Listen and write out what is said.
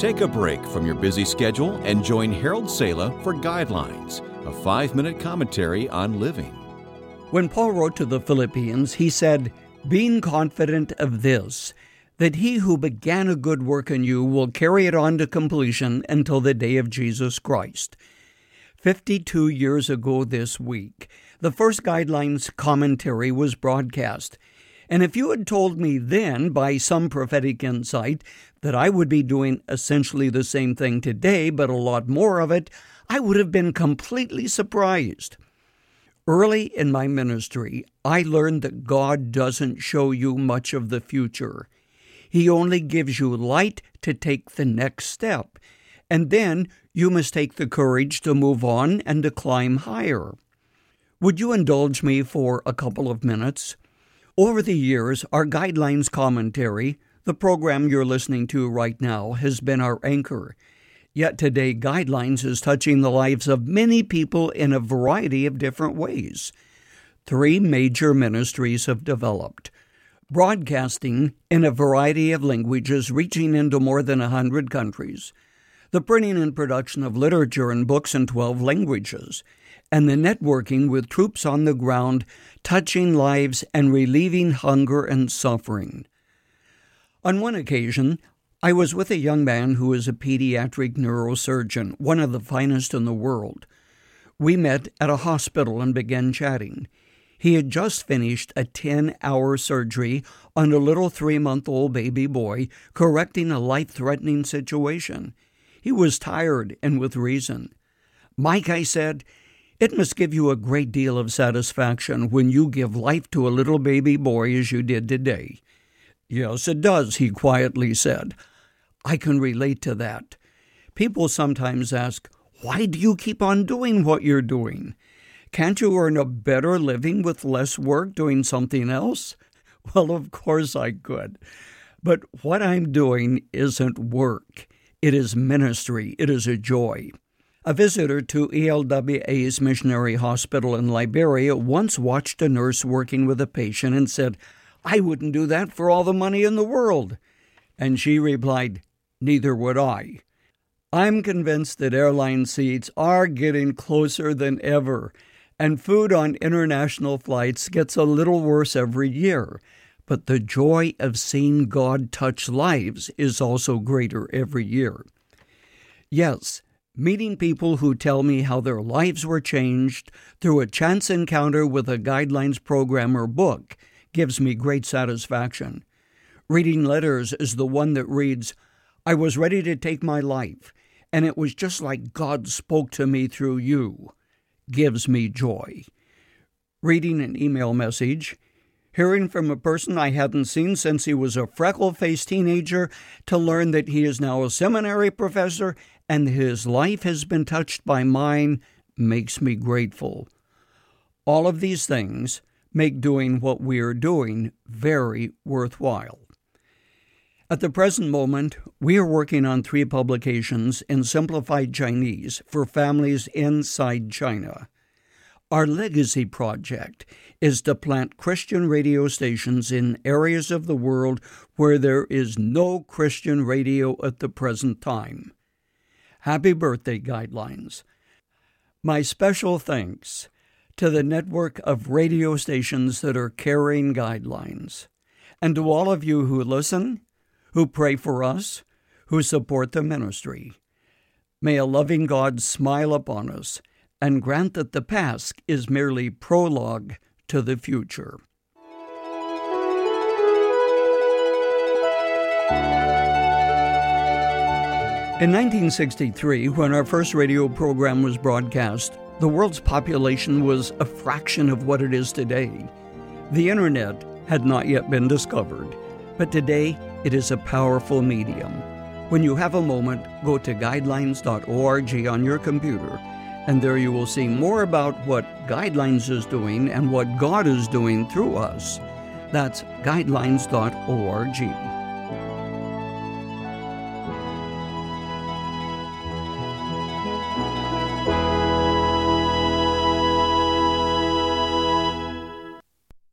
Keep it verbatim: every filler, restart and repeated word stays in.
Take a break from your busy schedule and join Harold Sala for Guidelines, a five-minute commentary on living. When Paul wrote to the Philippians, he said, "Being confident of this, that he who began a good work in you will carry it on to completion until the day of Jesus Christ." Fifty-two years ago this week, the first Guidelines commentary was broadcast. And if you had told me then, by some prophetic insight, that I would be doing essentially the same thing today, but a lot more of it, I would have been completely surprised. Early in my ministry, I learned that God doesn't show you much of the future. He only gives you light to take the next step, and then you must take the courage to move on and to climb higher. Would you indulge me for a couple of minutes? Over the years, our Guidelines commentary, the program you're listening to right now, has been our anchor. Yet today, Guidelines is touching the lives of many people in a variety of different ways. Three major ministries have developed: broadcasting in a variety of languages reaching into more than one hundred countries, the printing and production of literature and books in twelve languages, and the networking with troops on the ground, touching lives and relieving hunger and suffering. On one occasion, I was with a young man who is a pediatric neurosurgeon, one of the finest in the world. We met at a hospital and began chatting. He had just finished a ten-hour surgery on a little three-month-old baby boy, correcting a life-threatening situation. He was tired, and with reason. "Mike," I said, "it must give you a great deal of satisfaction when you give life to a little baby boy as you did today." "Yes, it does," he quietly said. I can relate to that. People sometimes ask, "Why do you keep on doing what you're doing? Can't you earn a better living with less work doing something else?" Well, of course I could. But what I'm doing isn't work. It is ministry. It is a joy. A visitor to E L W A's missionary hospital in Liberia once watched a nurse working with a patient and said, "I wouldn't do that for all the money in the world." And she replied, "Neither would I." I'm convinced that airline seats are getting closer than ever, and food on international flights gets a little worse every year. But the joy of seeing God touch lives is also greater every year. Yes, meeting people who tell me how their lives were changed through a chance encounter with a Guidelines program or book gives me great satisfaction. Reading letters is the one that reads, "I was ready to take my life, and it was just like God spoke to me through you," gives me joy. Reading an email message, hearing from a person I hadn't seen since he was a freckle-faced teenager to learn that he is now a seminary professor and his life has been touched by mine makes me grateful. All of these things make doing what we are doing very worthwhile. At the present moment, we are working on three publications in simplified Chinese for families inside China. Our legacy project is to plant Christian radio stations in areas of the world where there is no Christian radio at the present time. Happy birthday, Guidelines. My special thanks to the network of radio stations that are carrying Guidelines, and to all of you who listen, who pray for us, who support the ministry. May a loving God smile upon us and grant that the past is merely prologue to the future. In nineteen sixty-three, when our first radio program was broadcast, the world's population was a fraction of what it is today. The internet had not yet been discovered, but today it is a powerful medium. When you have a moment, go to guidelines dot org on your computer, and there you will see more about what Guidelines is doing and what God is doing through us. That's guidelines dot org.